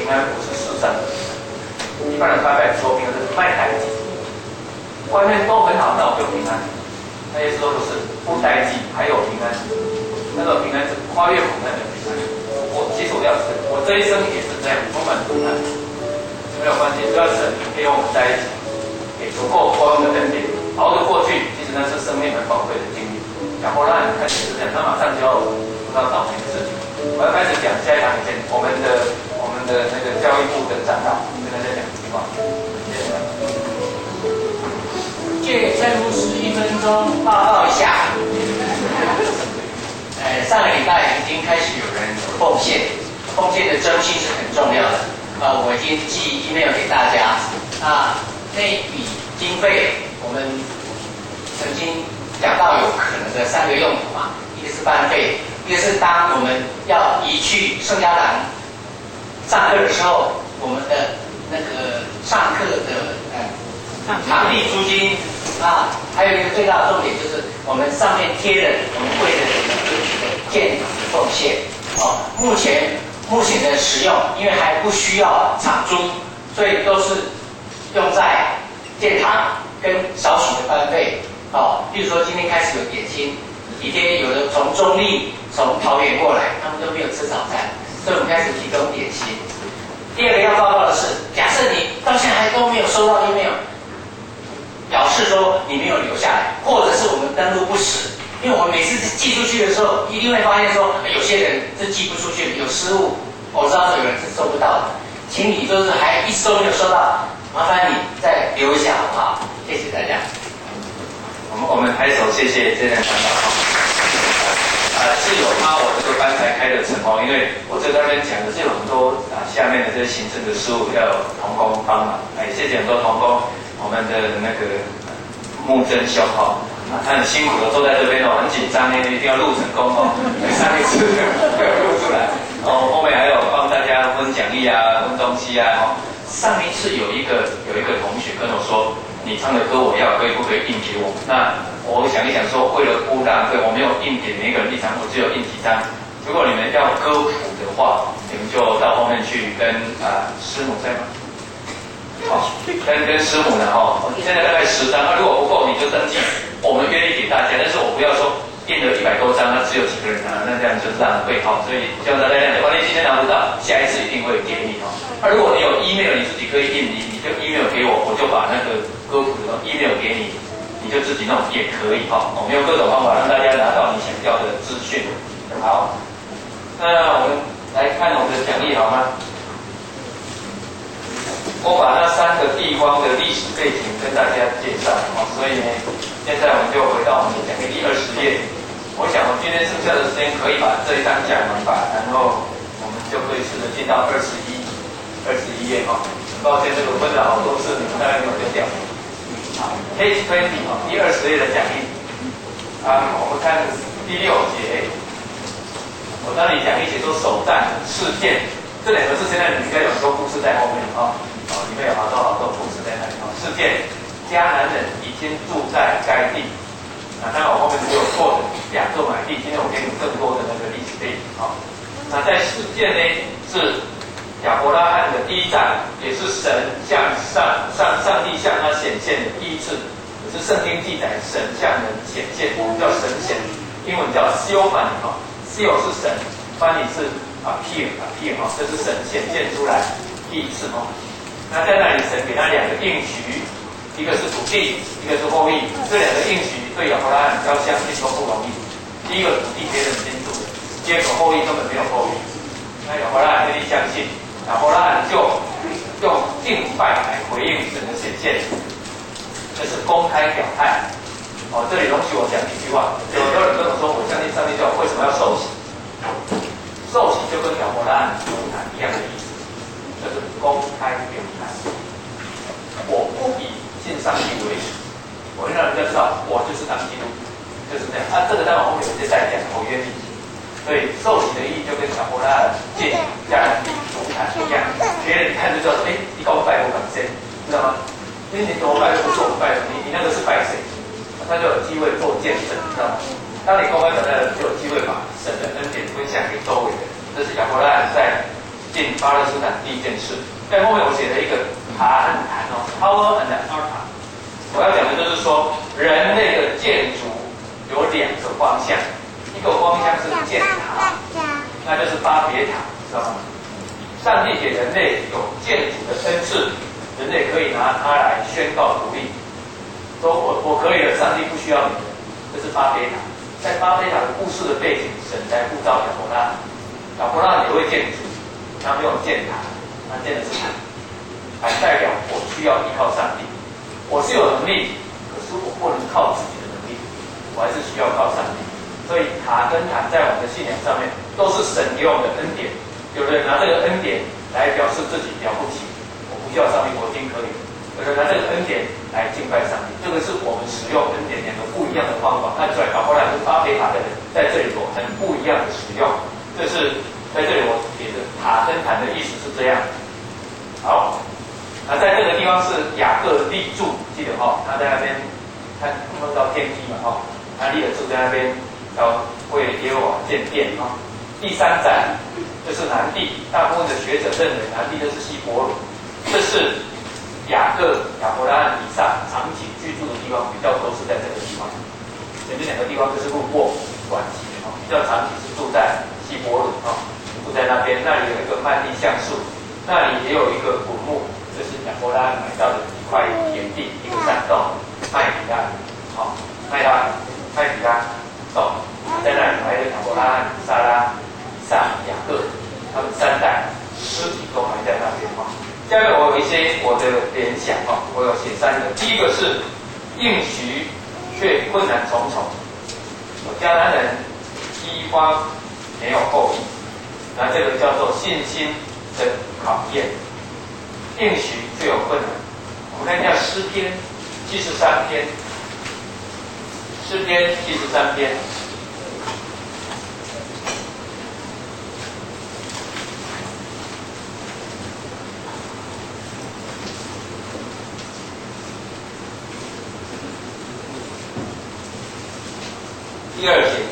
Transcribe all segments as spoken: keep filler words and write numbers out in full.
安不是世上的平安。一般人拜拜说平安是卖代己，外面都很好，那我就平安。那耶稣说不是，不代己还有平安，那个平安是跨越苦难的平安。我其实我要是我这一生也是这样，充满苦难，没有关系，只要神陪我们在一起，给足够光的恩典，熬得过去，其实那是生命很宝贵的经历。亚伯拉罕开始是这样，他马上就要碰到倒霉的事情。我要开始讲下一堂以前，我们的我们的那个教育部的长老跟大家讲一句话，谢谢。 借真如十一分钟报告一下。呃，上个礼拜已经开始有人奉献，奉献的征信是很重要的。呃，我已经寄 email 给大家。那那一笔经费，我们曾经讲到有可能的三个用途嘛，一个是班费，一个是当我们要移去圣家堂上课的时候，我们的那个上课的呃场地租金啊，还有一个最大的重点就是我们上面贴的我们会的建堂的奉献哦。目前目前的使用，因为还不需要场租，所以都是用在建堂跟少许的班费哦。比如说今天开始有点心，几天有的从中立、从桃园过来，他们都没有吃早餐，所以我们开始提供点心。第二个要报告的是，假设你到现在还都没有收到 email， 表示说你没有留下来，或者是我们登录不实。因为我们每次寄出去的时候，一定会发现说有些人是寄不出去，有失误，我知道有人是收不到的，请你就是还一直都没有收到，麻烦你再留一下好不好？谢谢大家。 我们我们拍手谢谢这两长老哈。啊，是有他我这个班才开的成哦，因为我在那边讲的是有很多啊下面的这些行政的事务要有同工帮忙，哎，谢谢很多同工，我们的那个木真兄哈。啊，他很辛苦的坐在这边哦，很紧张，一定要录成功哦。上一次没有录出来哦，后面还有帮大家分奖励啊、分东西啊。哦，上一次有一个有一个同学跟我说，你唱的歌我要，可以不可以印给我？那我想一想说，为了不浪费，我没有印给每个人一张，我只有印几张。如果你们要歌谱的话，你们就到后面去跟啊、呃、师母在吗？好，跟跟师母呢哦，现在大概十张，那如果不够你就登记，我们愿意给大家，但是我不要说印了一百多张，那只有几个人拿，那这样就是浪费哈。所以希望大家这样，万一今天拿不到，下一次一定会给你哦。那如果你有 email， 你自己可以印，你你就 email 给我，我就把那个歌谱的 email 给你，你就自己弄也可以哈。我们用各种方法让大家拿到你想要的资讯。好，那我们来看我们的讲义好吗？我把那三个地方的历史背景跟大家介绍哦，所以呢，现在我们就回到我们的讲义第二十页。我想我今天剩下的时间可以把这一章讲完吧，然后我们就可以试着进到二十一、二十一页哈。很抱歉，这个分了好多次，你们大概没有跟掉。好 ，Page twenty 哈，第二十页的讲义。啊，我们看第六节。我当你讲义写说首战事件这两个字，现在你应该有很多故事在后面啊。哦，里面有好多好多故事在那里哦。事件，迦南人已经住在该地。啊，当然我后面只有错的亚洲买地，今天我给你更多的那个历史背景啊。那在事件呢，是亚伯拉罕的第一战，也是神向上上上帝向他显现的第一次，也是圣经记载神向人显现，我们叫神显，英文叫 theophany 哈 ，theo 是神，翻译是 appear appear 哈，这是神显现出来第一次哈。那在那里，神给他两个应许，一个是土地，一个是后裔。这两个应许对亚伯拉罕要相信都不容易。第一个土地别人先住，第二个后裔根本没有后裔。那亚伯拉罕愿意相信，亚伯拉罕就用敬拜来回应神的显现，这是公开表态。哦，这里容许我讲几句话。有很多人跟我说，我相信上帝教为什么要受洗？受洗就跟亚伯拉罕入坛一样的意思。就是公开表态，我不以信上帝为耻，我会让人家知道我就是当基督，就是这样。啊，这个当然后面有些代讲，我愿意。所以受洗的意义就跟亚伯拉罕进迦南地入坛一样，别人一看就知道，哎，你搞拜我感谁，知道吗？因为你怎么拜都不是我们拜的，你你那个是拜谁？他就有机会做见证，知道吗？当你公开表态了，就有机会把神的恩典分享给周围的人。这是亚伯拉罕在进巴勒斯坦第一件事。在后面我写了一个塔和坛哦 ，power and altar。我要讲的就是说，人类的建筑有两个方向，一个方向是建塔，那就是巴别塔，知道吗？上帝给人类有建筑的恩赐，人类可以拿它来宣告独立。说我我可以了，上帝不需要你了，这是巴别塔。在巴别塔的故事的背景，神才呼召亚伯拉，亚伯拉也会建筑，他没有建塔，他建的是塔，还代表我需要依靠上帝。我是有能力，可是我不能靠自己的能力，我还是需要靠上帝。所以塔跟坛在我们的信仰上面都是神给我们的恩典。有人拿这个恩典来表示自己了不起，我不需要上帝，我已经可以。有人拿这个恩典来敬拜上帝，这个是我们使用恩典两个不一样的方法。看出来，搞过来跟巴别塔的人在这里有很不一样的使用。这是在这里我写的塔跟坛的意思是这样。好。那在这个地方是雅各立柱，记得哈、哦，他在那边，他碰到天梯嘛哈、哦，他立了柱在那边，要为耶和华建殿哈、哦。第三站就是南地，大部分的学者认为南地就是希伯伦，这是雅各、亚伯拉罕、以撒长期居住的地方，比较多是在这个地方。前面两个地方就是路过短期哈、哦，比较长期是住在希伯伦哈、哦，住在那边，那里有一个曼利橡树，那里也有一个古墓。这是亚伯拉罕买到的一块田地，一个山洞，麦比拉，好、哦，麦拉，麦比拉洞，在那里埋了亚伯拉罕、撒拉、以撒、雅各，他们三代尸体都埋在那边哈。下面我有一些我的联想哈，我有写三个，第一个是应许却困难重重，迦南人饥荒没有后裔，那这个叫做信心的考验。应许却有困难。我们看一下诗篇七十三篇，诗篇七十三篇，第二节，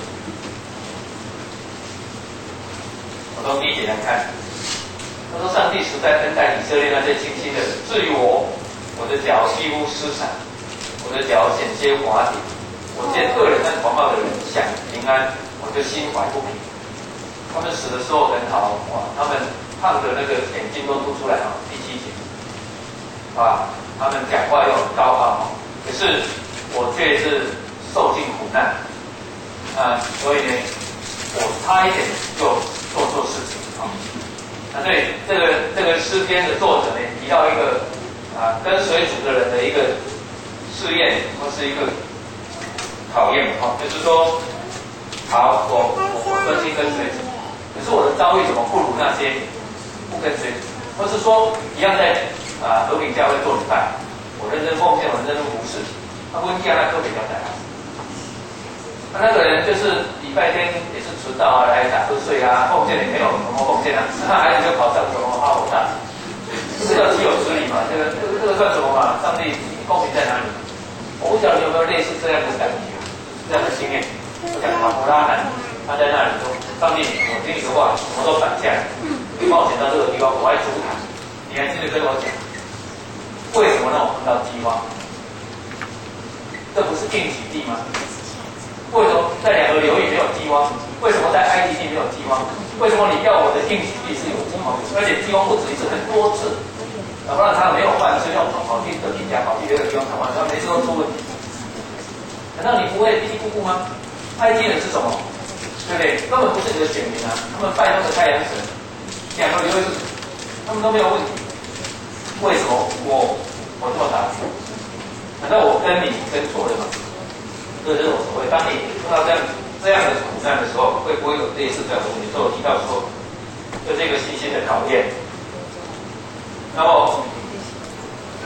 我从第一节来看。他说：“上帝实在恩待以色列那些清心的人。至于我，我的脚几乎失散，我的脚险些滑跌。我见恶人和狂傲的人享平安，我就心怀不平。他们死的时候很好，哇，他们胖的那个眼睛都凸出来啊。第七节，啊，他们讲话又很高傲，可是我却是受尽苦难啊，所以呢，我差一点就做错事情啊。”那所以这个这个诗篇的作者呢，提到一个啊跟随主的人的一个试验或是一个考验哈、哦，就是说，好，我我我专心跟随主，可是我的遭遇怎么不如那些不跟随主，或是说一样在啊和平教会做礼拜，我认真奉献，我认真服侍，他温家那特别交代啊。那那个人就是礼拜天也是迟到啊，来打瞌睡啊，奉献也没有什么奉献啊，那孩子就跑上什么哈佛大学，这个岂有此理嘛？这个这个这个算什么嘛？上帝公平在哪里？我不晓得你有没有类似这样的感觉，这样的经验。我讲亚伯拉罕，他在那里说：“上帝，我听你的话，什么都摆下来，你冒险到这个地方，我还主坛，你还记得跟我讲，为什么让我碰到饥荒？这不是应许地吗？”为什么在两个流域没有饥荒？为什么在埃及地没有饥荒？为什么你要我的应许地是有饥荒？而且饥荒不止一次，很多次。要不然他没有饭吃，要跑跑去隔壁家，跑去别的地方讨饭，他每次都出问题。难道你不会嘀嘀咕咕吗？埃及人是什么？对不对？根本不是你的选民啊！他们拜那个太阳神，两个流域他们都没有问题。为什么我我这么打？难道我跟你跟错了吗？这就是我所谓，当你碰到这样这样的苦难的时候，会不会有类似这样的问题？所以我提到说，这是一个信心的考验。然后，嗯，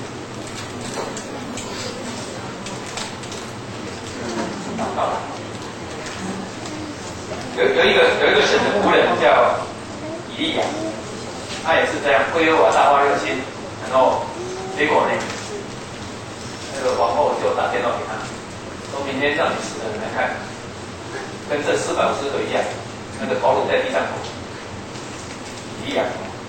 祷告了。有有一个有一个神的仆人叫以利亚，他也是这样，归我大发热心，然后结果呢，那个皇后就打电话给他。说明天让你死的人来看，跟这四百五十个一样，那个头颅在地上头。以利亚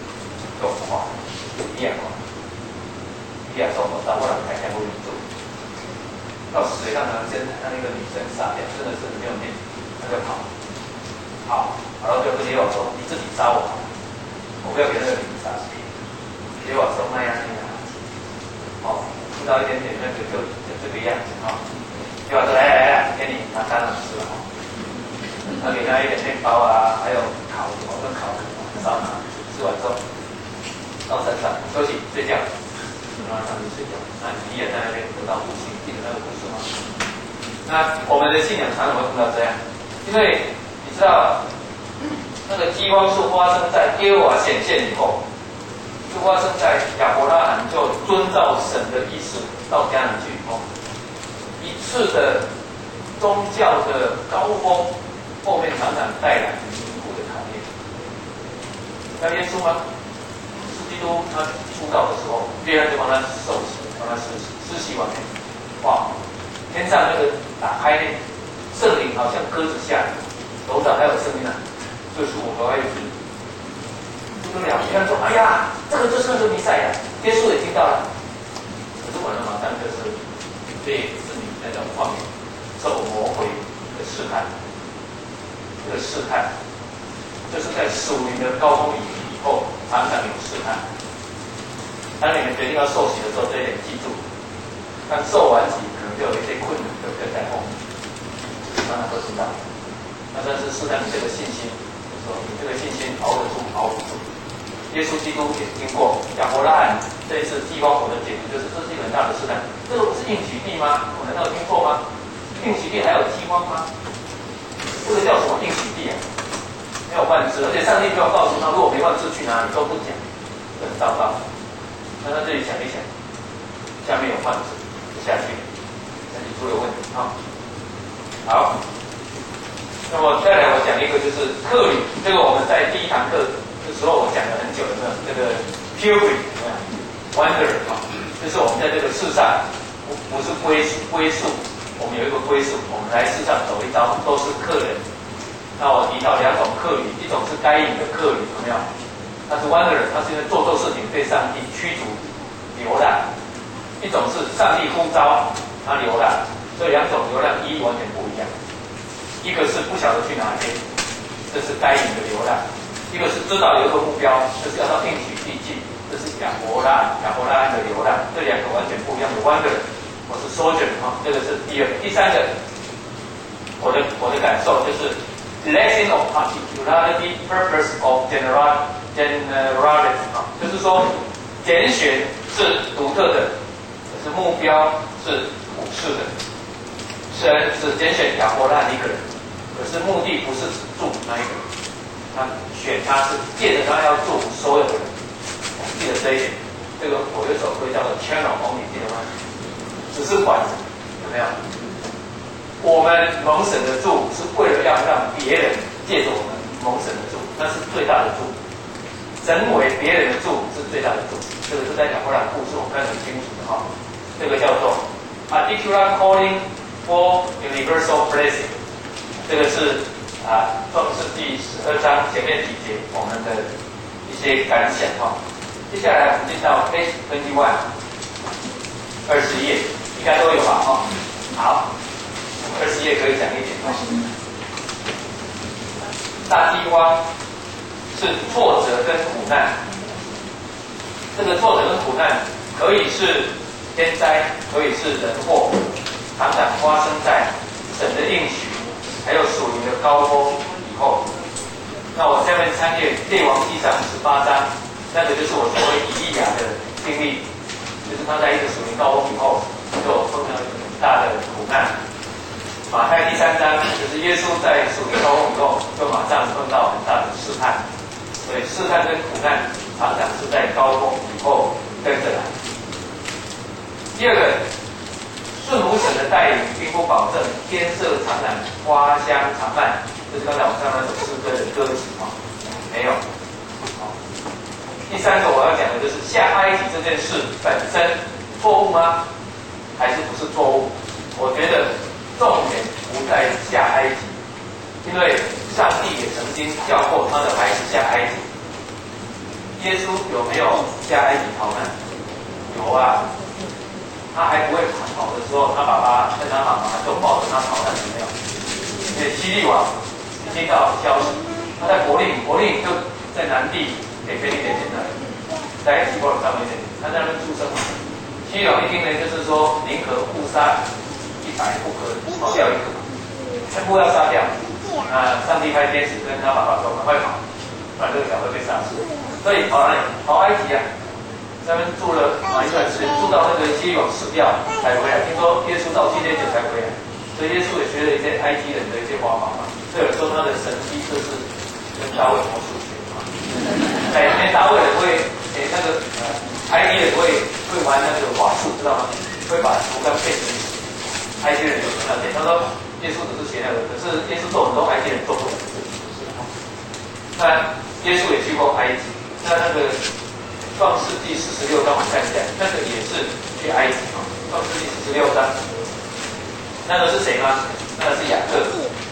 用话，一样话，一样说我到后来才开会做，到水上呢，先让那个女生杀掉，真的是没有命，那就跑，好，然后就跟李老说，你自己杀我，我不要给那个女杀死。李老说那样那样，哦，知道一点点那个就就这个样子啊。李老说来来来，给你拿三两吃了哈，他给他一点面包啊，还有烤我们烤烧烤，吃完之后到山上休息睡觉，让他上去睡觉。那你也在那边得到复兴，记得那个故事吗？那我们的信仰常常会碰到这样，因为你知道那个饥荒是发生在耶和华显现以后，就发生在亚伯拉罕就遵照神的意思到迦南去以后，一次的宗教的高峰，后面常常带来贫苦的考验。那耶稣吗？基督他出道的时候，约翰就帮他受洗，帮他施洗，施洗完，哇，天上那个打开呢，圣灵好像鸽子下来，头上还有声音啊，这是我的爱子。不得了，约翰说：“哎呀，这个就是那个弥赛亚。”耶稣也听到了，可是我呢，马上就是被子女那种旷野受魔鬼的试探，这个试探，就是在属灵的高峰以以后，常常有试探。当你们决定要受洗的时候，这一点记住。当受完洗，可能就有一些困难就跟在后面，大家都知道。那但是试探你这个信心，就说你这个信心熬得住，熬不住。耶稣基督也经过亚伯拉罕这一次饥荒火的解读，就是这是一个很大的试探。这个不是应许地吗？我难道有听错吗？应许地还有饥荒吗？这个叫什么应许地啊？没有万字，而且上帝没有告诉他，如果没万字去哪里都不讲，很糟糕。那他这里想一想，下面有万字，下去，那你出了问题啊。好，那么再来我讲一个就是客旅，这个我们在第一堂课的时候我讲了很久了，这个 pilgrim wander 啊，就是我们在这个世上不不是归属归宿，我们有一个归属，我们来世上走一遭都是客人。那我提到两种客旅，一种是该隐的客旅，有没有？他是 wanderer， 他是因为做错事情被上帝驱逐流浪；一种是上帝呼召他流浪，所以两种流浪意义完全不一样。一个是不晓得去哪里，这是该隐的流浪；一个是知道有一个目标，就是要到应许地去，这是亚伯拉亚伯拉罕的流浪。这两个完全不一样的 wanderer， 我是 sojourner 啊，这个是第二。第三个，我的我的感受就是。Lesson of particularity, purpose of general generality 啊，就是说拣选是独特的，可是目标是普世的。神只拣选亚伯拉罕一个人，可是目的不是只助那一个人，他选他是借着他要祝福所有的人。记得这一点。这个我有一首歌叫做《Channel On》，你记得吗？只是管子，有没有？我们蒙神的祝是为了要让别人借着我们蒙神的祝，那是最大的祝。神为别人的祝是最大的祝，这个是在亚伯拉罕故事我们看得很清楚的哈。这个叫做 particular calling for universal blessing， 这个是啊，创世纪十二章前面几节我们的一些感想哈。接下来我们进到 page twenty-one， 二十页应该都有吧哈。好。二十页可以讲一点。大饥荒是挫折跟苦难，这个挫折跟苦难可以是天灾，可以是人祸，常常发生在神的应许还有属灵的高峰以后。那我下面参阅列王纪上十八章，那个就是我所谓以利亚的经历，就是他在一个属灵高峰以后，就碰到很大的苦难。马太第三章就是耶稣在属灵高峰以后，就马上碰到很大的试探，所以试探跟苦难常常是在高峰以后跟着来。第二个，顺服神的带领，并不保证天色常常花香长漫，就是刚才我唱那首诗歌的歌词啊，没有。第三个我要讲的就是下埃及这件事本身错误吗？还是不是错误？我觉得。重点不在下埃及，因为上帝也曾经叫过他的孩子下埃及。 耶稣有没有下埃及逃难？有啊。他还不会跑的时候，他爸爸跟他妈妈就抱着他逃难，有没有？因为希律王听到消息，他在伯利，伯利就在南地北非一点点那里，在希伯伦上面一点点，他在那边出生嘛。希律王一听呢，就是说宁可误杀一百，不可跑掉一个，全部要杀掉。啊，上帝派天使跟他爸爸说：“赶快跑，不然这个小孩会被杀死。”所以跑哪里？跑埃及啊！在那边住了蛮一段时间，住到那个希律王死掉才回来。听说耶稣到七天前才回来，所以耶稣也学了一些埃及人的一些方法嘛。所以有说他的神迹就是跟大卫魔术学嘛。哎，连大卫人会，哎那个呃埃及人会会玩那个法术，知道吗？会把竹竿变成埃及人有那点。他说耶稣只是学那个，可是耶稣做很多埃及人做不了的事情。那耶稣也去过埃及，那那个。创世纪四十六章，我们看一下，那个也是去埃及啊。创世纪四十六章，那个是谁呢？那个是雅各。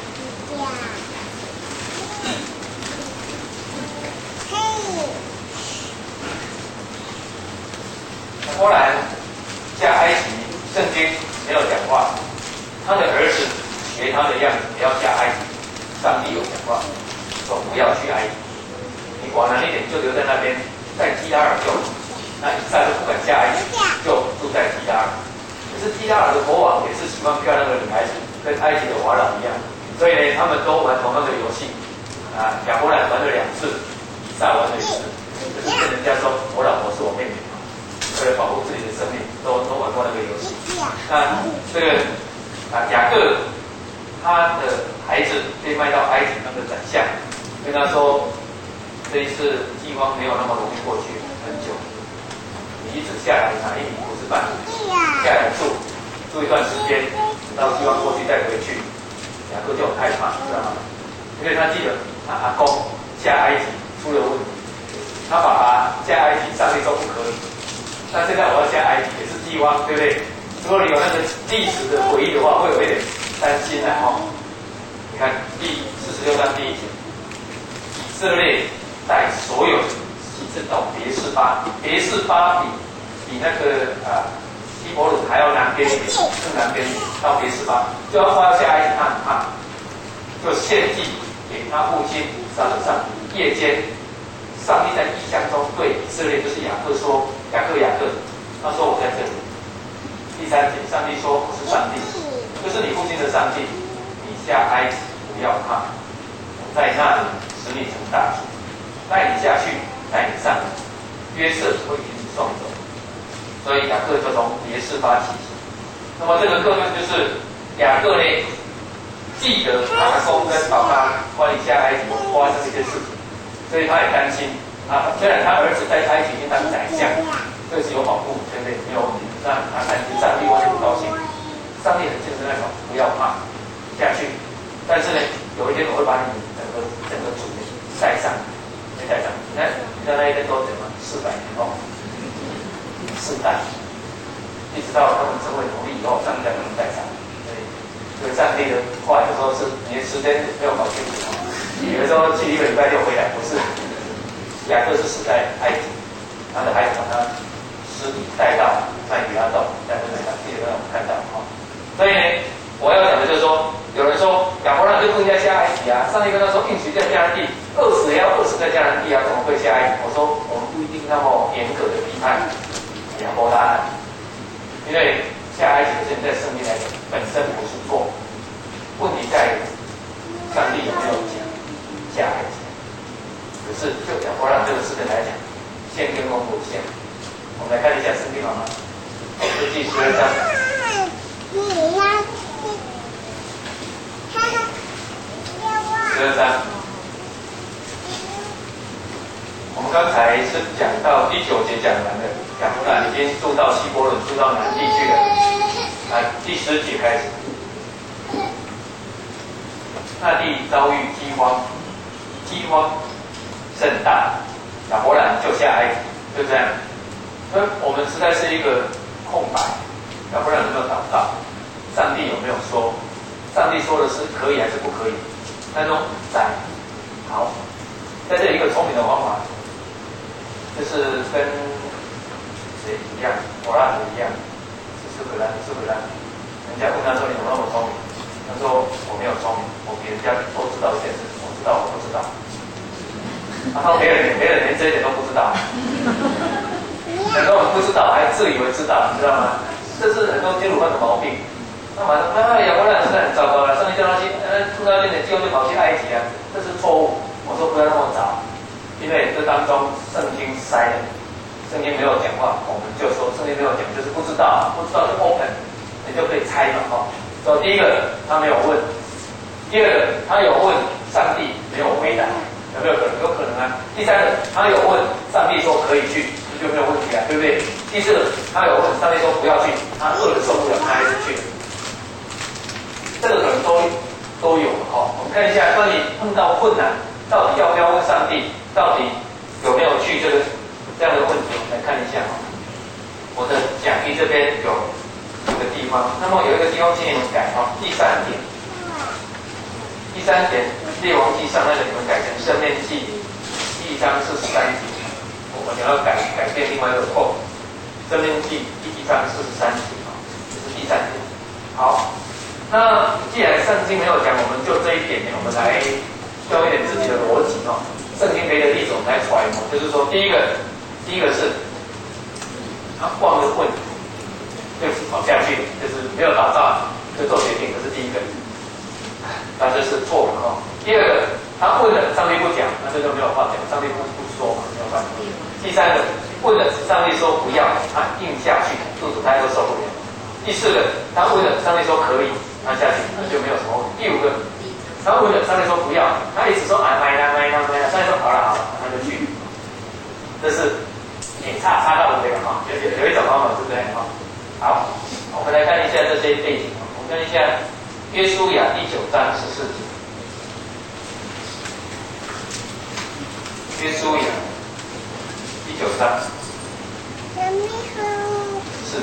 波兰下埃及，圣经没有讲话，他的儿子学他的样子，不要下埃及。上帝有讲话，说不要去埃及，你往南一点就留在那边。在基拉尔就，那以撒就不敢下埃及，就住在基拉尔。可是基拉尔的国王也是喜欢漂亮的女孩子，跟埃及的法老一样，所以呢，他们都玩同样的游戏。啊，亚伯兰玩了两次，以撒玩了一次，就是跟人家说我老婆是我妹妹，为了保护自己的生命，都都玩过那个游戏。那这个啊雅各，他的孩子被卖到埃及那个宰相，跟他说。这一次饥荒没有那么容易过去，很久。你一直下来拿一米不是半，下来住住一段时间，直到饥荒过去再回去。雅各就很害怕，知道吗？因为他记得他阿公下埃及出了问题，他爸爸下埃及上帝说不可以。那现在我要下埃及也是饥荒，对不对？如果你有那个历史的回忆的话，会有一点担心啊！哦，你看第四十六章第一节，以色列。带所有西征到别是巴，别是巴比比那个啊希伯伦还要南边一点，更南边一点，到别是巴就要花下埃及，他很怕，就献祭给他父亲以撒的上帝。夜间，上帝在异象中对以色列就是雅各说：“雅各，雅各，他说我在这里。”第三节，上帝说：“我是上帝，就是你父亲的上帝，你下埃及不要怕，我在那里使你成大族。”带你下去，带你上来，约瑟会给你送走。所以雅各就从别是巴起行。那么这个课论就是雅各呢，记得他阿公跟爸爸关于下埃及发生一些事情，所以他也担心。啊，虽然他儿子在埃及已经当宰相，这是有保护，对不对？没有问题。那他担心上帝完全不高兴。上帝很就是那种不要怕，下去。但是呢，有一天我会把你整个整个主带上。带上，你看，你知道那一天多久吗？四百年后，四代，一直到他们成为奴隶以后，上帝才能带上。所以，这个上帝的话有时候是你的时间没有搞清楚，以为说去一个礼拜就回来，不是。雅各是死在埃及，他的孩子把他尸体带到麦比拉洞，在那边记得让我们看到哈。所以呢，我要讲的就是说，有人说亚伯拉罕就不应该下埃及啊，上帝跟他说应许在迦南地。饿死也要饿死在迦南地啊，怎么会下埃及？我说我们不一定那么严格的批判亚伯拉罕，因为下埃及的事情在圣经来讲本身不是错，问题在于上帝有没有讲下埃及。可是就亚伯拉罕这个事情来讲，线跟功不线。我们来看一下圣经好吗？创世纪十二章。十二章。我们刚才是讲到第九节讲完了，亚伯兰已经住到希伯伦，住到南地去了。啊，第十节开始，那地遭遇饥荒，饥荒甚大，亚伯兰就下埃及，就这样。所以我们实在是一个空白，亚伯兰有没有祷告？上帝有没有说？上帝说的是可以还是不可以？那种宰，好，在这里一个聪明的方法。 就是跟谁一样，我拉子一样，是苏格兰，苏格兰。人家问他说你怎么那么聪明？他说我没有聪明，我比人家都知道一件事，我知道我不知道。然后别人别人连这一点都不知道，很多人不知道还自以为知道，你知道吗？这是很多基督徒的毛病。那马上哎呀，我那实在很糟糕了，上帝叫他去，呃，出到一点机会就跑去埃及啊，这是错误。我说不要那么早，因为这当中圣经塞了，圣经没有讲话，我们就说圣经没有讲，就是不知道，不知道就 open， 你就可以猜嘛，哈。所以第一个他没有问，第二个他有问上帝没有回答，有没有可能？有可能啊。第三个他有问上帝说可以去，就没有问题啊，对不对？第四个他有问上帝说不要去，他饿的受不了，他还是去了。这个可能都都有哈。我们看一下，当你碰到困难，到底要不要问上帝？到底有没有去这个这样的问题？我们来看一下哈。我的讲义这边有一个地方，那么有一个地方请你们改哈，第三点，第三点列王记上那个你们改成申命记一章四十三节，我们要改改变另外一个扣，申命记一章四十三节哈，这是第三点。好。那既然圣经没有讲，我们就这一点呢，我们来用一点自己的逻辑哦。圣经给的例子我们来揣摩，就是说，第一个，第一个是他忘了问，就跑下去，就是没有打仗就做决定，这是第一个，那这是错了哦。第二个，他问了，上帝不讲，那这就没有话讲，上帝不不说嘛，没有办法。第三个，问了，上帝说不要，他硬下去，肚子他都受不了。第四个，他问了，上帝说可以。他下去，那就没有什么问题。第五个，他问了，上帝说不要，他一直说啊买啦买啦买啦，上帝说好了好了，他就去。这是你差差到这个哈，有有有一种方法是这样哈。好，我们来看一下这些背景，我们看一下约书亚第九章十四节。约书亚第九章。是。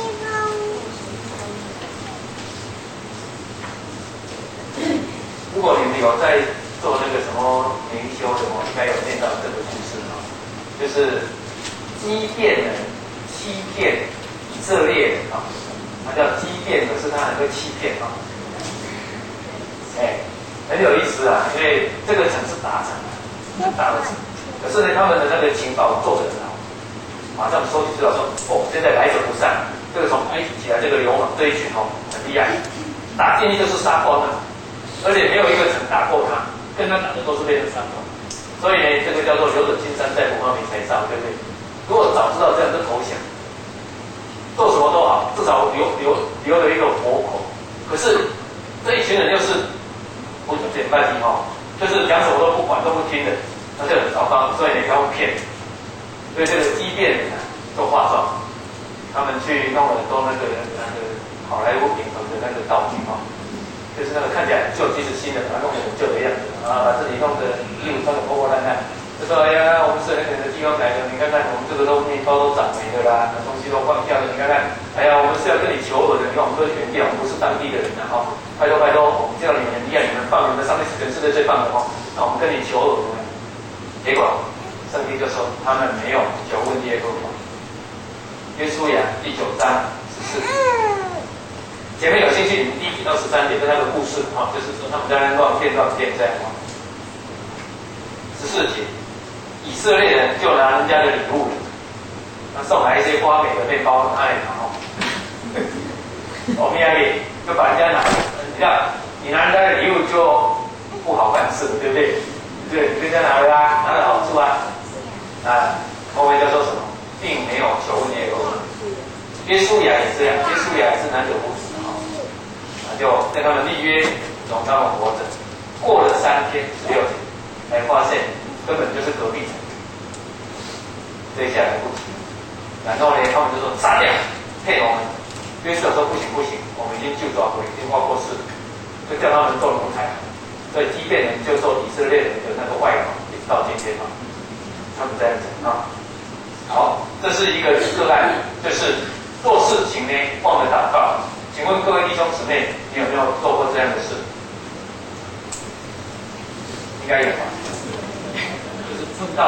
如果你们有在做那个什么灵修的，我应该有念到这个故事啊，就是基甸人欺骗以色列人啊，他叫基甸，可是他很会欺骗啊，哎，很有意思啊，因为这个城是打城，是打的城，可是呢，他们的那个情报做得很好，马上收集资料说，哦，现在来者不善，这个从埃及起来这个流氓这一群哦，很厉害，打进去就是杀光了。而且没有一个城打过他，跟他打的都是被人杀光，所以呢，这个叫做留着青山在，不怕没柴烧，对不对？如果早知道这样就投降，做什么都好，至少留留留了一个活口。可是这一群人就是不简单的哈，就是讲什么都不管，都不听的，那就很糟糕。所以呢，他会骗，所以这个畸变人啊，做化妆，他们去弄了很多那个那个好莱坞影城的那个道具哈。就是那个看起来很旧，其实新的，把它弄得很旧的样子啊，把这里弄得衣服穿得破破烂烂。就说哎呀，我们是很远的地方来的，你看看我们这个都面包都长霉的啦，东西都放掉了，你看看，哎呀，我们是要跟你求和的，你看我们都是原地，我们不是当地的人啊，哈，拜托拜托，我们知道你很厉害，你们棒，你们上面是全世界最棒的哦，那我们跟你求和。结果圣经就说他们没有求问耶和华。约书亚第九章十四节。前面有兴趣，你们第一节到十三节跟那个故事啊，就是说他们在那乱骗乱骗这样啊。十四节，以色列人就拿人家的礼物，那送来一些花美的面包，他也拿哦。我们也就把人家拿，你看你拿人家的礼物就不好办事了，对不对？对，人家拿了啊，拿了好处啊。啊，后面就说什么，并没有求问耶和华。约书亚也这样，约书亚也是男者无子。就跟他们立约，容他们活着。过了三天十六天，才发现根本就是隔壁城，接下来不行。然后呢，他们就说杀掉，骗我们。约瑟说不行不行，我们已经救抓回，已经发过誓，就叫他们做奴才。所以基遍人就做以色列人的那个外王，一直到今天嘛，他们这样讲啊。好，这是一个个案，就是做事情呢忘了祷告。请问各位弟兄姊妹，你有没有做过这样的事？应该有吧？就是碰到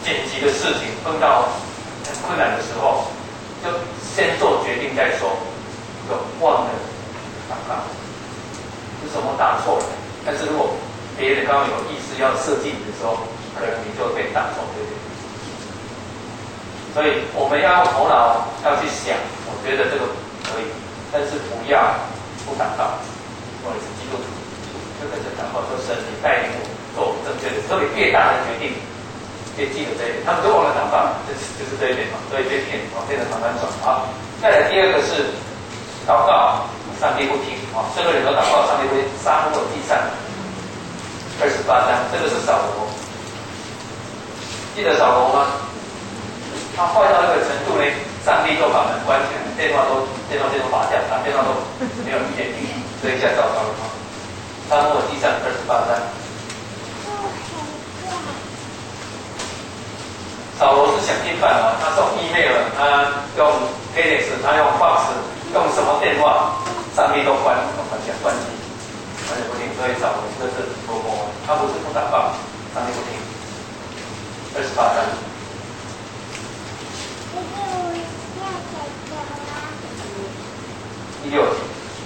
紧急的事情碰到很困难的时候，就先做决定再说，就忘了祷告，是什么大错了？但是如果别人刚刚有意识要设计你的时候，可能你就会被打中，对不对？所以我们要用头脑要去想，我觉得这个可以，但是不要不祷告。我也是基督徒，就跟着祷告说神你带领我做正确的，特别越大的决定，越记得这一点。他们都忘了祷告，就是就是这一点嘛，所以这一点往变得常常转。好，再来第二个是祷告，上帝不听啊，这个人有祷告，上帝会撒母耳记上二十八章，这个是扫罗，记得扫罗吗？他坏到那个程度呢，上帝就把门关起来，电话都电话线都拔掉，打电话都没有意见听，这一下糟糕了吗？撒母耳记上二十八章。扫罗是想尽办法，他送 email， 他用 Telex， 他用 Fox， 用什么电话，上帝都关都关起关机，而且不听，所以扫罗这是多么，他不是不祷告，上帝不听。二十八章。第六节，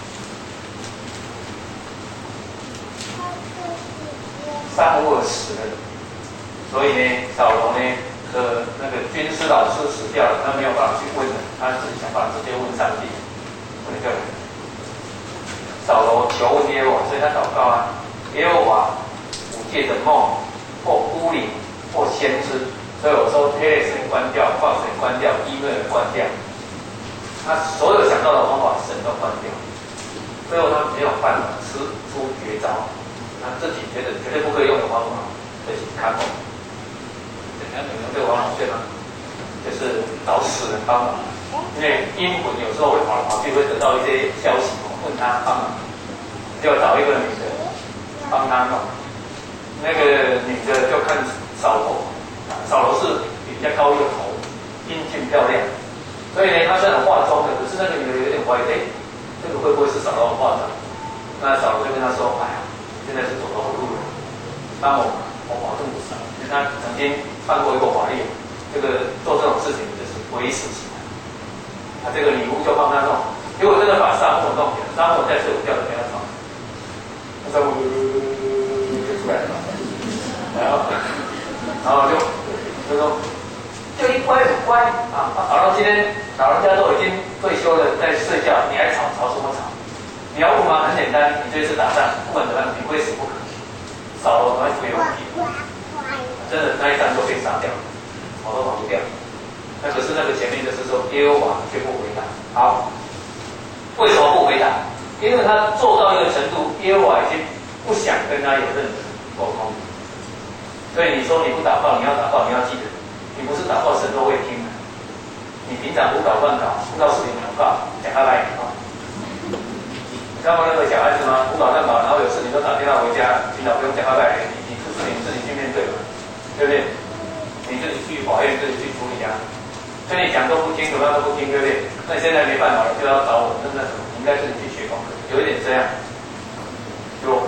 撒母耳死了，所以呢，扫罗呢的那个军师老师死掉了，他没有办法去问了，他自己想办法直接问上帝，问一个人。扫罗求问耶和华，所以他祷告啊，耶和华，我借着梦或孤灵或先知，所以我说 Telex 关掉 ，Fox 关掉 ，email 关掉。他所有想到的方法，神都关掉，最后他没有办法吃出绝招，他自己觉得绝对不可以用的方法，就是看梦。怎样？你们对我方法对吗？就是找死人帮忙，因为阴魂有时候会跑来跑去，会得到一些消息，问他帮忙，就找一个女的帮他弄。那个女的就看扫罗，扫罗是比较高一个头，英俊漂亮。所以呢，他虽然化妆的，可是那个女的有点怀疑，哎，这个会不会是扫罗化妆？那扫罗就跟他说：“哎呀，现在是走投无路了，帮我，我保证不少，因为他曾经犯过一个法律，这个做这种事情就是唯死刑。他这个女巫就帮他弄，结果真的把撒母耳弄起来，撒母耳在睡午觉的没有床，撒母就出来了，然后，然后就就说。”就一乖很乖啊！好到今天老人家都已经退休了，在睡觉，你还吵吵什么吵？你要问吗？很简单，你这次打仗，不管怎么样，你非死不可。扫罗赶快回回真的那一仗就被杀掉了，跑都跑不掉。那可是那个前面就是说耶和华却不回答。好，为什么不回答？因为他做到一个程度，耶和华已经不想跟他有任何沟通。所以你说你不祷告，你要祷告，你要记得。你不是祷告神都会听的，你平常胡搞乱搞，不知道视频祷告，讲他来啊！你看过那个小孩子吗？胡搞乱搞，然后有事情都打电话回家，领导不用讲他来，你你出事你自己去面对嘛，对不对？你自己去法院自己去处理啊，跟你讲都不听，怎么样都不听，对不对？那你现在没办法了，就要找我，那那什么？你应该自己去学功课，有一点这样，就。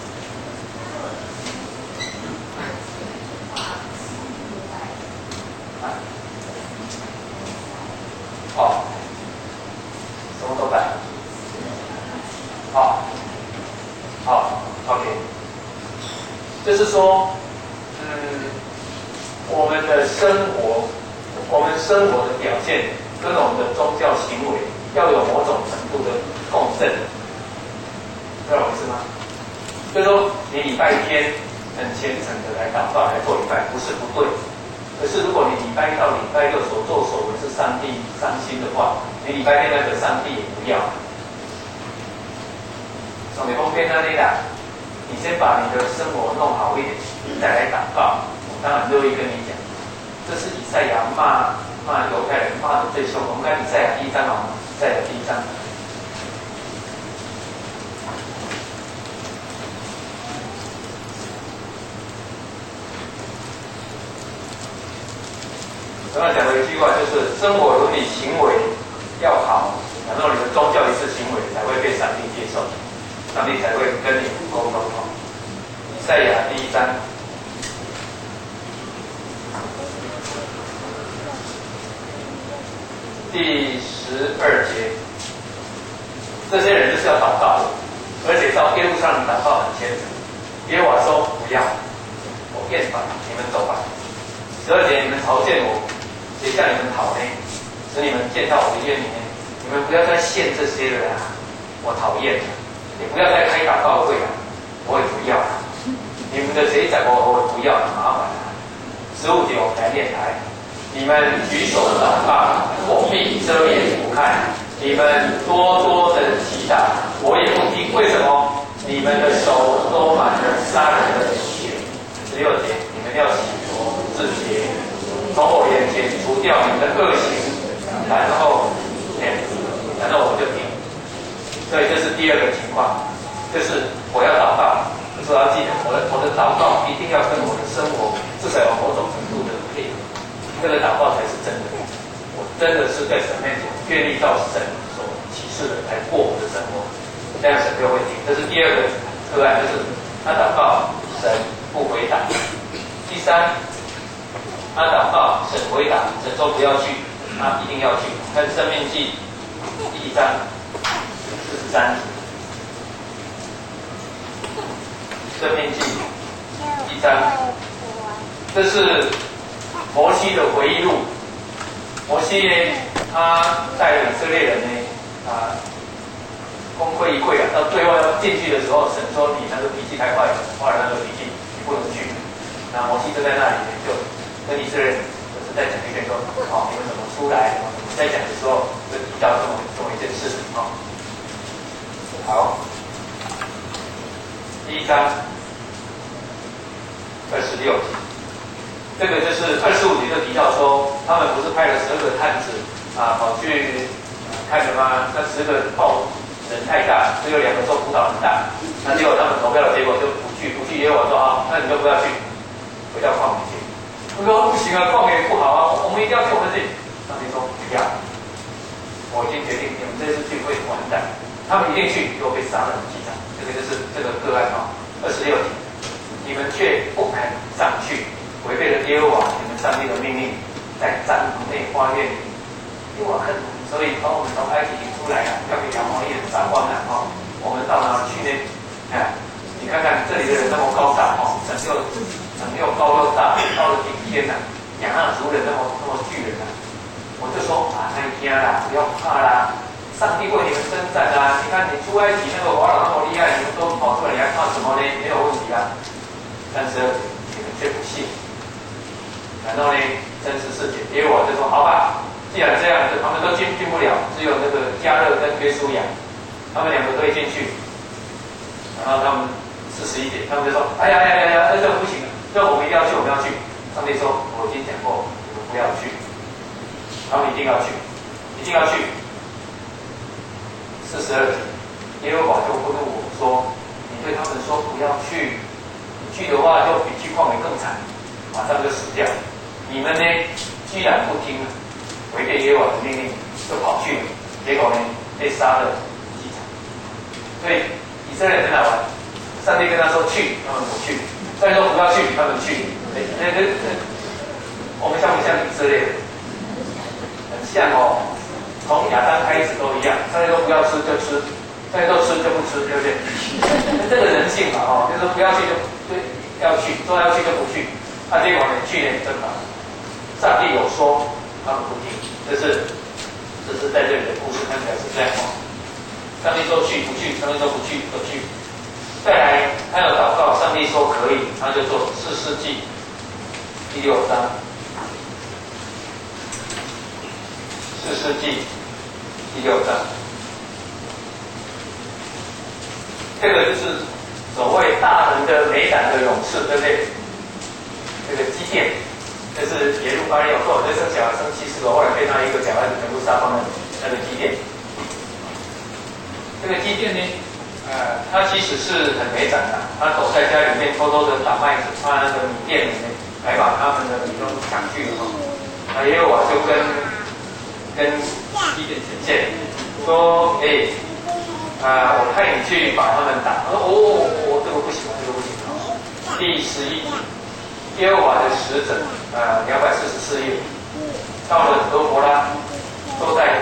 哦，什么都改。好，好 ，OK， 就是说，嗯，我们的生活，我们生活的表现跟我们的宗教行为要有某种程度的共振，知道我意思吗？就是说，你礼拜天很虔诚的来祷告来做礼拜，不是不对。可是，如果你礼拜一到礼拜六所做所为是上帝伤心的话，你礼拜天那个上帝也不要。从你后边那里啦，你先把你的生活弄好一点，再来祷告。我当然乐意跟你讲，这是以赛亚骂骂犹太人骂的最凶。我们看以赛亚第一章好吗？以赛亚第一章。刚刚讲的一句话就是：生活伦理行为要好，然后你的宗教仪式行为才会被上帝接受，上帝才会跟你沟通好。以赛亚第一章， 第十二节，这些人就是要祷告的，而且到耶路撒冷祷告很虔诚。耶和华说不要，我厌烦，你们走吧。十二节，你们朝见我，谁向你们讨呢？使你们见到我的怨言。你们不要再献这些了啊，我讨厌了。也不要再开祷告会了，我也不要了。你们的谁讲我我也不要了，麻烦了。十五节我们来念来，你们举手祷告，我必遮掩不看；你们多多的祈祷，我也不听。为什么？你们的手都满了杀人的血。十六节，你们要洗濯自洁，从我眼前除掉你们的恶行，然后，然后我就停。所以这是第二个情况，就是我要祷告，可是我要记得我的我的祷告一定要跟我的生活至少有某种程度的配合，这个祷告才是真的。我真的是在神面前愿意照神所启示的来过我的生活，这样神就会听。这是第二个个案，就是他祷告神不回答。第三，他祷告神回答，神说不要去，他一定要去。看申命记第一章四十三节，申命记一章，这是摩西的回忆录。摩西呢，他带了以色列人呢，啊，功亏一篑啊，到最后要进去的时候，神说你那个脾气太坏了，坏了那个脾气，你不能去。那摩西就在那里就跟以色列人就是在讲一遍说，哦，你们怎么出来？在讲的时候就提到这么这么一件事情哦。好，第一章二十六节。这个就是二十五节就提到说，他们不是派了十二个探子啊，跑去、呃、看了吗？那十个报人太大，只有两个说葡萄很大，那结果他们投票的结果就不去，不去耶和华说啊，那你就不要去，回到旷野去。我说不行啊，旷野不好啊，我们一定要去我们这里。上帝说不要，我已经决定你们这次聚会完蛋，他们一定去，结果被杀了几场。这个就是这个个案啊，二十六节，你们却不肯上去。违背了耶和华你们上帝的命令，在帐篷内花园里，耶和华恨我们，所以把我们从埃及领出来了，要给羊毛业撒光了哈。我们到哪去呢？哎，你看看这里的人那么高大哦，整又整又高又大，到了顶天呐，亚衲族人那么那么巨人呐、啊，我就说啊，那天啦，不要怕啦，上帝为你们征战啊！你看你出埃及那个法老那么厉害，你们都跑出来，你还怕什么呢？没有问题啊。但是你们却不信。然后呢，真十四节，耶和华就说：“好吧，既然这样，他们都进进不了，只有那个迦勒跟约书亚，他们两个可以进去。然后他们四十一节，他们就说：哎呀呀呀呀，这个不行，这我们一定要去，我们要去。上帝说：我已经讲过，你们不要去，他们一定要去，一定要去。四十二节，耶和华就吩咐我说：你对他们说不要去，你去的话就比去旷野更惨，马上就死掉。”你们呢，居然不听，违背耶和华的命令，就跑去了，结果呢，被杀了几场。所以以色列人很好玩，上帝跟他说去，他们不去；上帝说不要去，他们去。那那那，我们像不像以色列人？很像哦，从亚当开始都一样，上帝说不要吃就吃，上帝说吃就不吃，对不对？这个人性嘛，哦，就是不要去就就要去，说要去就不去。那、啊、结果呢，去年真好。上帝有说，他们不听，这是这是在这里的故事看起来是这样哦。上帝说去不去，上帝说不去就去。再来，他有祷告，上帝说可以，他就做士师记第六章，士师记第六章，这个就是所谓大能的美胆的勇士，对不对？这个基甸。这是耶路巴利有做，这生小孩生七十个，后来被那一个小孩子全部杀光了。那个基甸，这个基甸呢，呃，他其实是很没胆的，他躲在家里面偷偷的打麦子，他那个米店里面来把他们的米都抢去了。那耶和华就跟跟基甸显现说：“哎，啊、呃，我派你去把他们打。”他说：“哦，我、哦、这个不行，这个不行。”第十一节。耶和华的使者，呃，两百四十四页，到了德伯拉，都在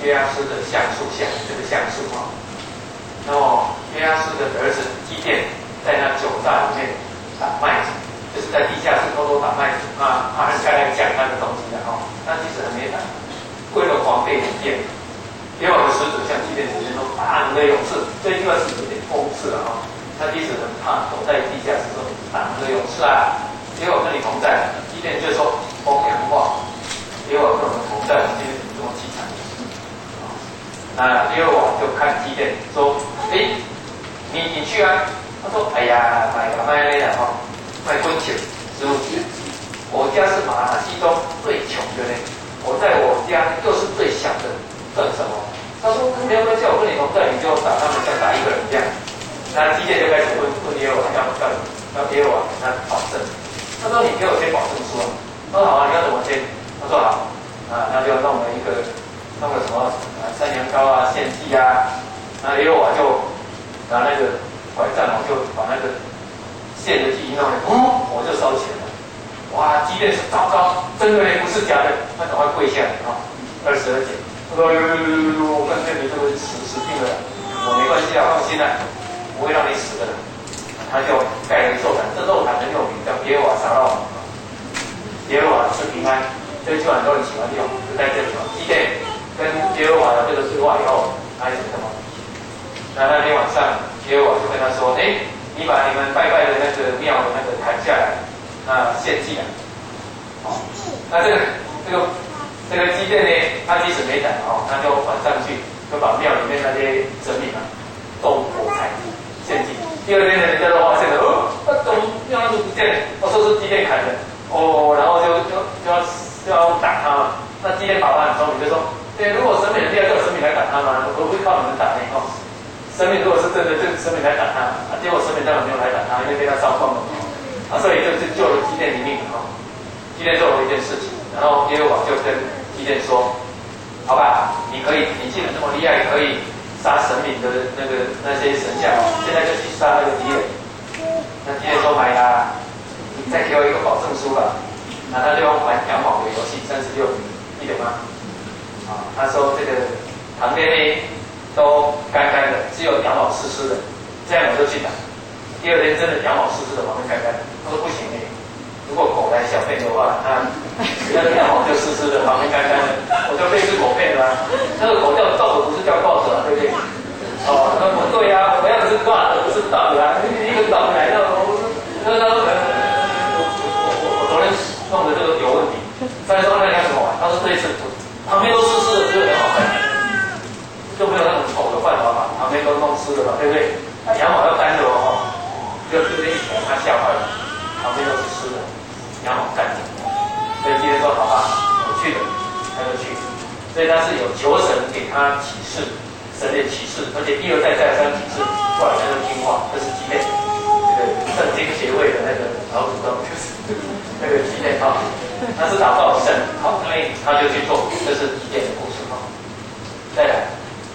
约阿斯的橡树下，这个橡树啊。那么约阿斯的儿子基甸在那酒榨里面打麦子，就是在地下室偷偷打麦子，怕怕人家来抢他的东西的哦。那其实还没打，为了防备不变。耶和华的使者向基甸直接说：“打你的勇士。”这句话是有点讽刺了哈。他即使很怕躲在地下室说：“打你的勇士啊！”耶和华跟你同在。基甸就说风凉话：“耶和华跟我们同在，我们今天怎么这么凄惨？”那耶和华就看基甸说：“哎，你你去啊。”他说：“哎呀，买个卖嘞的哈，卖婚钱，师傅，我家是马拉西中最穷的嘞，我在我家又是最小的。”算什么？他说：“没有关系，我跟你同在，你就打他们像打一个人一样。”那基甸就开始问问耶和华要要要耶和华给他保证。他说：“你给我签保证书啊。”他说：“好啊，你要怎么签？”他说：“好。”啊，那就弄了一个弄个什么啊山羊羔啊献祭啊。那耶和华就拿那个拐杖，我就把那个献的祭一弄了，轰，我就烧起来了。哇！基甸是糟糕，真的嘞，不是假的。他赶快跪下来啊，二十二节。他说：“我看见你这个死死定了，我没关系啊，放心啊，不会让你死的。”他就盖了一座坛，这座坛很有名，叫耶和华撒拉王。耶和华是平安，这句话很多人喜欢用，就在这里嘛。基甸跟耶和华的这个对话以后，他是什么？那那天晚上，耶和华就跟他说：“哎，你把你们拜拜的那个庙的那个坛下来，那献祭啊。”哦，那这个这个。这个基甸呢，他即使没胆哦，他就晚上去，就把庙里面那些神明啊，都火柴献祭。第二天呢，人家都发现了，哦，那怎么庙都不见了？哦，说是基甸砍的，哦，然后就就就要就要打他嘛。那基甸爸爸很聪明，就说，对，如果神明的第二个神明来打他嘛，我不会靠你们打的哦。神明如果是真的，这个神明来打他，啊，结果神明当然没有来打他，因为被他烧光了，啊，所以就就救了基甸一命哦。基甸做了一件事情。然后耶和华就跟基甸说：“好吧，你可以，你既然这么厉害，可以杀神明的那个那些神像，现在就去杀那个敌人。”那基甸说：“买啦，你再给我一个保证书吧。”那他就玩羊毛的游戏，三十六题，记得吗？啊，他说这个旁边呢都干干的，只有羊毛湿湿的，这样我就去打。第二天真的羊毛湿湿的，旁边干干的，他说不行呢。如果狗来小便的话，它那个羊毛就湿湿的，旁边干干的，我就被一只狗骗了、啊。那个狗叫豆子，不是叫豹子啊，对不对？哦，那我对呀、啊，我要的是挂的，不是倒的啊。你一个倒来的，我那个我我我昨天弄的这个有问题。再说那天很好玩，他说这一次旁边都湿湿的，只有羊毛干，就没有那种狗的办法嘛，旁边都弄湿的嘛，对不对？那羊毛要干的哦，就就这一起来，他吓坏了，旁边都是湿的。羊毛干净，所以今天说好吧，我去了，他就去，所以他是有求神给他启示，神的启示，而且一而再再而三启示，后来他就听话，这是基甸，这个圣经协会的那个老祖宗，就是那个基甸哈，他是祷告神好，所以他就去做，这是基甸的故事哈。再来，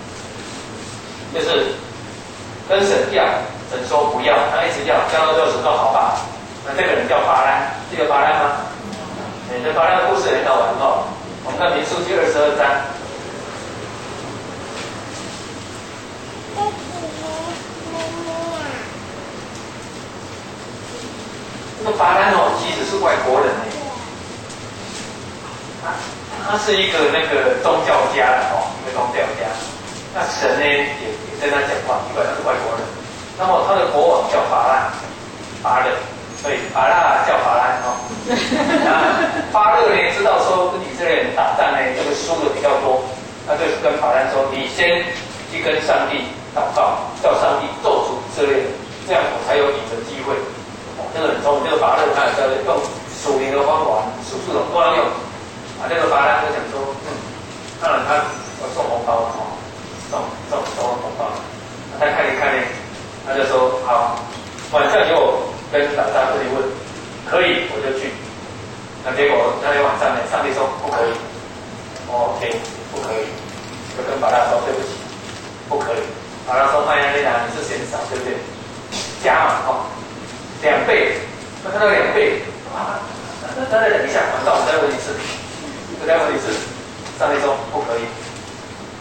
就是跟神要，神说不要，他一直要，要到六十说好吧。那这个人叫巴兰，记得巴兰吗？哎，这巴兰的故事很好玩哦。我们看民数记二十二章，这个巴兰哦，其实是外国人哎，他他是一个那个宗教家的哦，一个宗教家。那神呢也也跟他讲话，因为他是外国人。那么他的国王叫巴兰，巴勒。所以巴拉叫巴兰哦，那巴勒呢知道说跟以色列人打仗呢，这个输的比较多，他就跟巴兰说：“你先去跟上帝祷告，叫上帝咒诅以色列人，这样我才有赢的机会。”哦，这个很聪明，这个巴勒他也在用属灵的方法，属数的都要用。啊，这个巴兰就讲说：“嗯，当然他要送红包了哦，送送送红包。”他看一看呢，他就说：“好，晚上有我。”跟老大这里问，可以我就去。那结果那天晚上呢，上帝说不可以。哦 ，OK， 不可以。就跟巴拉说对不起，不可以。巴拉说：“哎呀，你哪你是嫌少，对不对？加嘛，哦，两倍。那看到两倍，啊，那再等一下，晚上我再问一次，再问一次。上帝说不可以。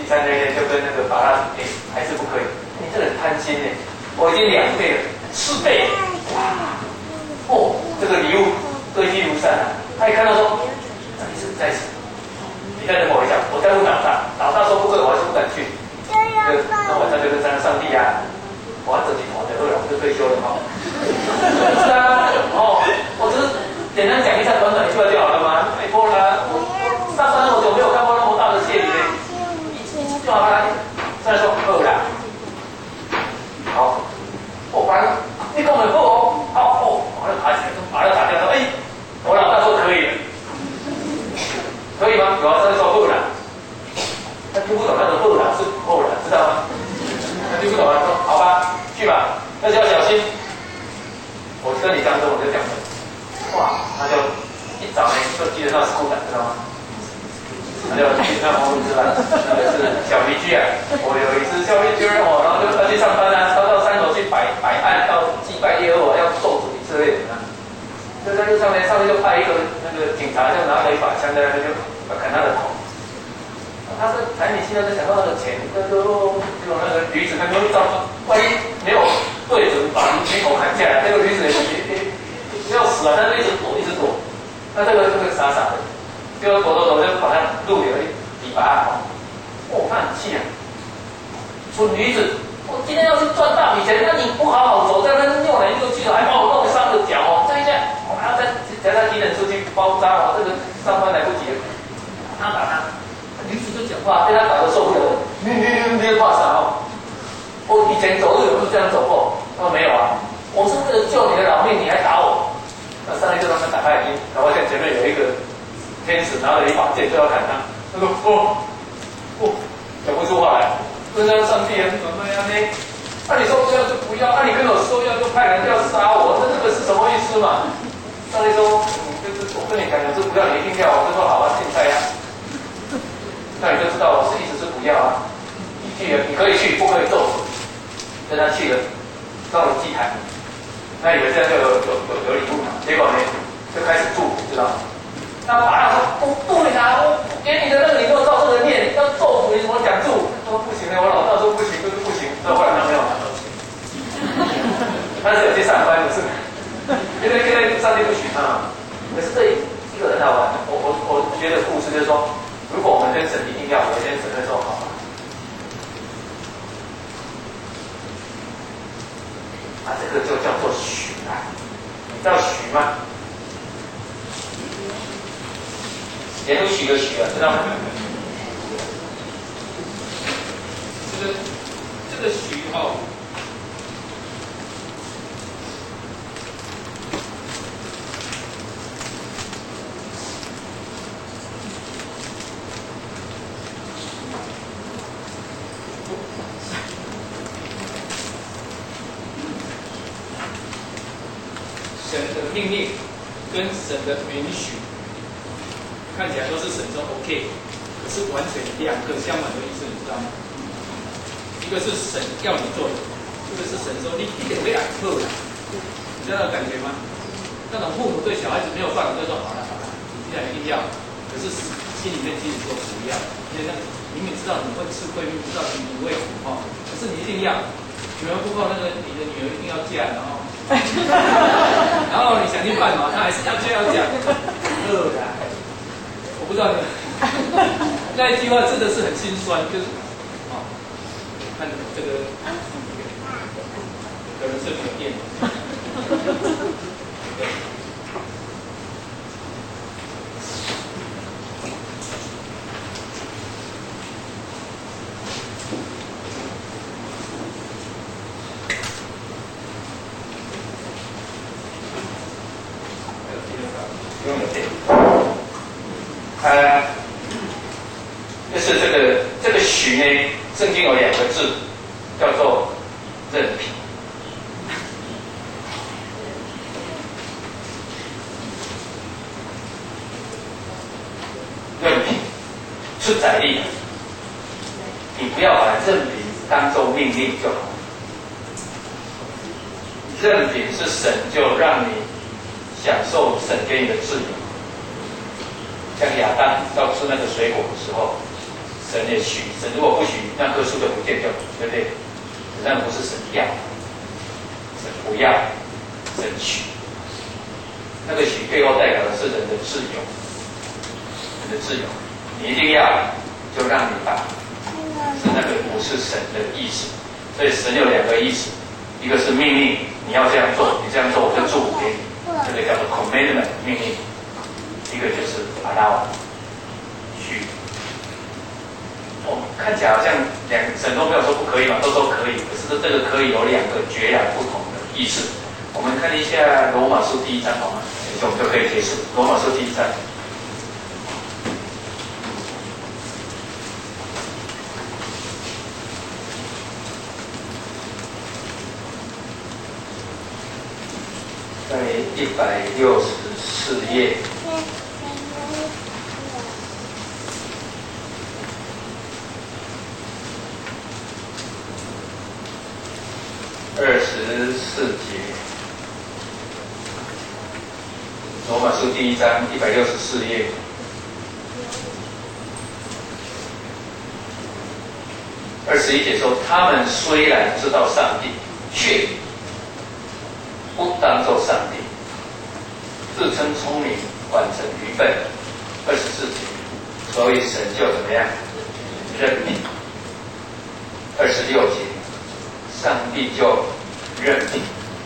第三那天就跟那个巴拉哎还是不可以，你这个很贪心哎，我已经两倍了，四倍，哇，哦，这个礼物堆积如山啊！他一看到说，那你是在此，你再等我一下，我再问老大，老大说不可以，我还是不敢去。那晚上就跟上上帝啊，我要自己跑的，后来我就退休了哈。是啊，哦，我只是简单讲一下，短短一句话就好了嘛，没破啦。我我上班那么久没有看过那么大的谢礼嘞，一次一次就好了。虽然说饿啦，好，我反正你跟我们不哦，好哦，我就爬起来，马上打电话说，哎，我老大说可以了，可以吗？有啊，上次说饿啦，他听不懂那个饿啦是饿啦，知道吗？他听不懂啊，说好吧，去吧，但是要小心。我跟你这样说，我就讲了，哇，他就一早呢就记得那school感，知道吗？他就去那红炉子啦，那个是小邻居啊。我有一次小邻居哦，然后就要去上班啊，他到三楼去摆摆案，要祭拜耶和华，要咒诅以色列人啊。就在路上面，上面就派一个那个警察，就拿了一把枪在那边就砍他的头。他是产品现在就想到那个钱，就就结果那个驴子他就照，万一没有对准把鼻孔砍下来，那个驴子也也也要死啊，但是一直躲一直躲，那这个这个傻傻的，结果躲躲躲就把他路里底拔，哦，他很气啊，说驴子，我今天要去赚大笔钱，那你不好好走，在那扭来扭去的，还把我弄伤了脚哦，这一下我还要再再再急诊出去包扎哦，这个上班来不及了，他打他。驴子就讲话，被他搞得受不了了。你你你你怕啥哦？我以前走路有没有这样走过？他说没有啊。我是为了救你的老命，你还打我。那上帝就让他打开眼睛，然后现前面有一个天使拿了一把剑就要砍他。他说哦哦，讲不出话来。跟那上帝很怎么样呢？那、啊、你说不要就不要，那、啊、你跟我说要就派人要杀我，那这个是什么意思嘛？上帝说，嗯，就是我跟你讲，就是不要你一定要，我就说好啊，现在呀。那你就知道我是一直是不要啊，你去了你可以去，不可以咒诅。跟他去了，到了祭坛，那以为这样就有有有有礼物嘛，结果呢就开始祝福，知道吗？那法老说不对啦，我给你的那个你没有照这个念，要咒福你怎么讲祝？他说不行的，我老大说不行就是不行，所以后来他没有拿到钱。他是有去上班，不是？因为因为上帝不许他。可是这一个很好玩，我我我觉得故事就是说。如果我们跟神一定要，有些神会说好吧，啊，这个就叫做许啊，你知道许吗？言如许的许啊，知道吗？这个这个许哦，神的命令跟神的允许看起来都是神说 OK， 可是完全两个相反的意思，你知道吗？一个是神要你做的，一个是神说你一点没来错了，你知道那种感觉吗？那种父母对小孩子没有办法，就说好了好了，你既然一定要，可是心里面其实说不要，因为那明明知道你会吃亏，明明知道你你会苦哦，可是你一定要，女儿不够那个你的女儿一定要嫁，然后。然后你想尽办法，他还是要这样讲，饿的。我不知道你那一句话真的是很心酸，就是哦，看这个有人是没有电，对。呃，就是这个这个许呢，圣经有两个字，叫做任凭。任凭是载力，你不要把任凭当作命令就好。任凭是神就让你享受神给你的自由。像亚当要吃那个水果的时候， 神也许，神如果不许，那棵树就不见掉，对不对？那不是神要，神不要，神许。那个许背后代表的是人的自由，人的自由，你一定要就让你把，是那个不是神的意思。所以神有两个意思，一个是命令，你要这样做，你这样做我就祝福给你，这个叫做 commandment 命令；一个就是 allow 许。我看起来好像两神都没有说不可以嘛，都说可以，可是这个可以有两个截然不同的意思。我们看一下罗马书第一章好吗？我们就可以结束。罗马书第一章。在一百六十四页，二十四节，罗马书第一章一百六十四页，二十一节说，他们虽然知道上帝，却不当作上帝，自称聪明，换成愚笨。二十四节，所以神就怎么样？任凭。二十六节，上帝就任凭。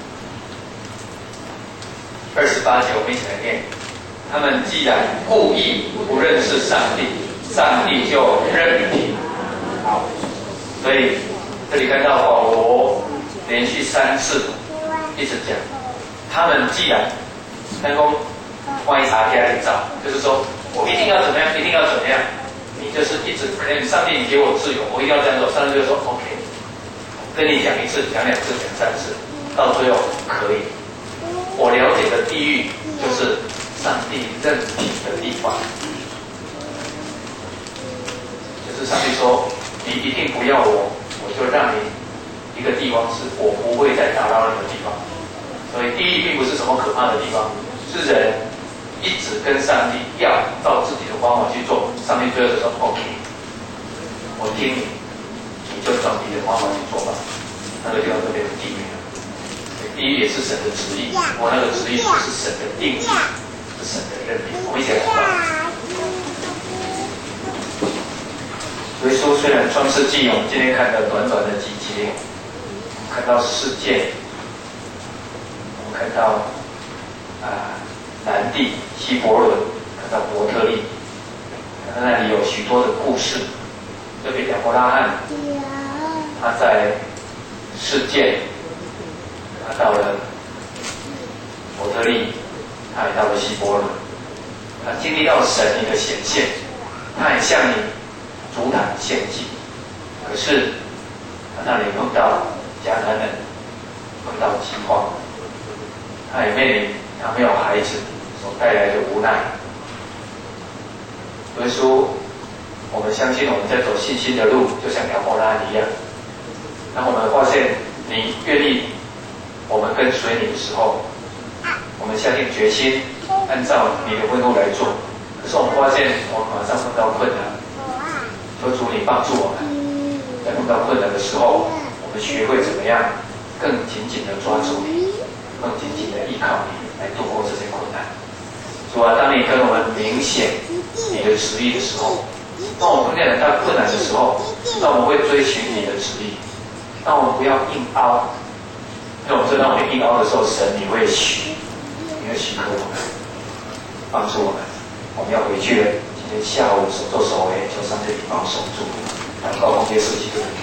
二十八节，我们一起来念：他们既然故意不认识上帝，上帝就任凭。好，所以这里看到保罗连续三次。一直讲，他们既然能够观察家里找，就是说我一定要怎么样，一定要怎么样，你就是一直 claim 上帝，你给我自由，我一定要这样做。上帝就说 OK， 跟你讲一次，讲两次，讲三次，到最后可以。我了解的地狱就是上帝任凭的地方，就是上帝说你一定不要我，我就让你一个地方是我不会再打扰你的地方。所以地狱并不是什么可怕的地方，是人一直跟上帝要照自己的方法去做，上帝最后就说 OK， 我听你，你就照你的方法去做吧。那个地方就变成地狱了。地狱也是神的旨意，我那个旨意不是神的定义，是神的任命。我们一起来祷告。耶稣虽然创世纪，我们今天看到短短的几节，看到世界。看到啊，南地希伯伦，看到伯特利，看到那里有许多的故事。特别亚伯拉罕，他在世界，他到了伯特利，他也到了希伯伦，他经历到神你的显现，他也向你主坛献祭。可是他那里碰到迦南人，碰到饥荒。他也面临他没有孩子所带来的无奈。耶稣，我们相信我们在走信心的路，就像亚伯拉罕一样。当我们发现你愿意我们跟随你的时候，我们下定决心按照你的吩咐来做。可是我们发现我们马上碰到困难，求主你帮助我们，在碰到困难的时候，我们学会怎么样更紧紧地抓住你，更紧紧的依靠你来度过这些困难。主啊，当你跟我们明显你的旨意的时候，当我们碰见到困难的时候，让我们会追寻你的旨意，让我们不要硬凹。因为我们知道我们硬凹的时候，神你会许，你会许可我们，帮助我们。我们要回去了，今天下午手做手为，求上帝帮我守住，祷告奉耶稣基督的名。